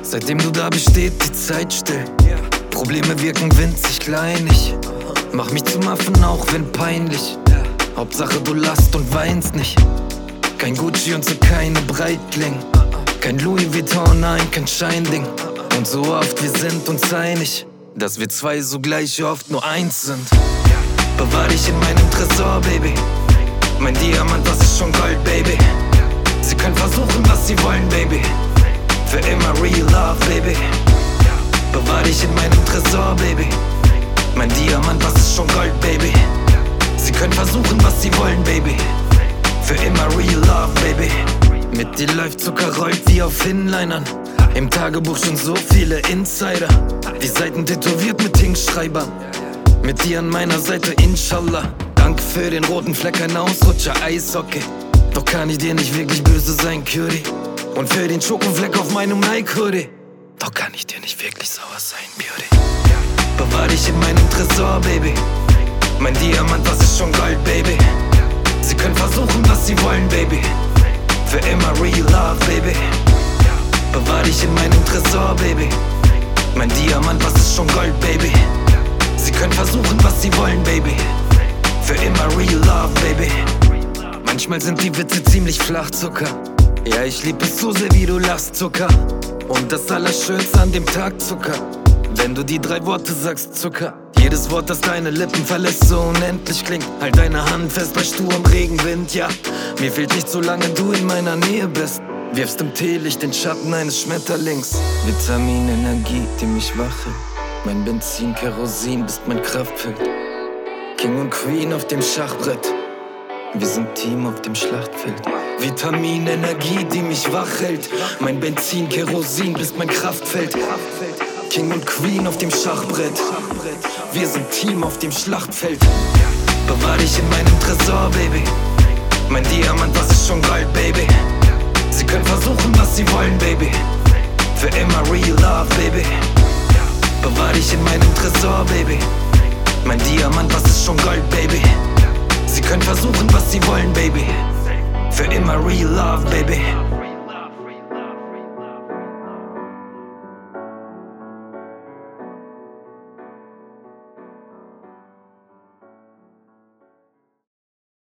Seitdem du da bist, steht die Zeit still. Probleme wirken winzig klein. Ich mach mich zum Affen, auch wenn peinlich. Hauptsache du lachst und weinst nicht. Kein Gucci und so keine Breitling. Kein Louis Vuitton, nein, kein Scheinding. Und so oft wir sind uns einig, dass wir zwei so gleich oft nur eins sind. Bewahr dich in meinem Tresor, Baby. Mein Diamant, das ist schon Gold, Baby. Sie können versuchen, was sie wollen, Baby. Für immer real love, Baby. Bewahr dich in meinem Tresor, Baby. Mein Diamant, das ist schon Gold, Baby. Sie können versuchen, was sie wollen, Baby. Für immer real love, Baby. Mit dir läuft Zucker, rollt wie auf Hinlinern. Im Tagebuch schon so viele Insider. Die Seiten tätowiert mit Hinkschreibern. Mit dir an meiner Seite, inshallah. Danke für den roten Fleck, ein Ausrutscher, Eishockey. Doch kann ich dir nicht wirklich böse sein, Cutie. Und für den Schokonfleck auf meinem Nike-Hoodie. Doch kann ich dir nicht wirklich sauer sein, Beauty. Bewahr dich in meinem Tresor, Baby. Mein Diamant, das ist schon Gold, Baby. Sie können versuchen, was sie wollen, Baby. Für immer real love, Baby. Bewahr dich in meinem Tresor, Baby. Mein Diamant, das ist schon Gold, Baby. Sie können versuchen, was sie wollen, Baby. Für immer real love, Baby. Manchmal sind die Witze ziemlich flach, Zucker. Ja, ich lieb es so sehr, wie du lachst, Zucker. Und das Allerschönste an dem Tag, Zucker, wenn du die 3 Worte sagst, Zucker. Jedes Wort, das deine Lippen verlässt, so unendlich klingt. Halt deine Hand fest bei sturm Regenwind, ja. Mir fehlt nicht, solange du in meiner Nähe bist. Wirfst im Teelicht den Schatten eines Schmetterlings. Vitamin, Energie, die mich wache. Mein Benzin, Kerosin, bist mein Kraftfeld. King und Queen auf dem Schachbrett. Wir sind Team auf dem Schlachtfeld. Vitamin, Energie, die mich wach hält. Mein Benzin, Kerosin, bist mein Kraftfeld. King und Queen auf dem Schachbrett. Wir sind Team auf dem Schlachtfeld. Bewahr dich in meinem Tresor, Baby. Mein Diamant, das ist schon Gold, Baby. Sie können versuchen, was sie wollen, Baby. Für immer real love, Baby. Bewahr dich in meinem Tresor, Baby. Mein Diamant, das ist schon Gold, Baby. Sie können versuchen, was sie wollen, Baby. Für immer real love, Baby.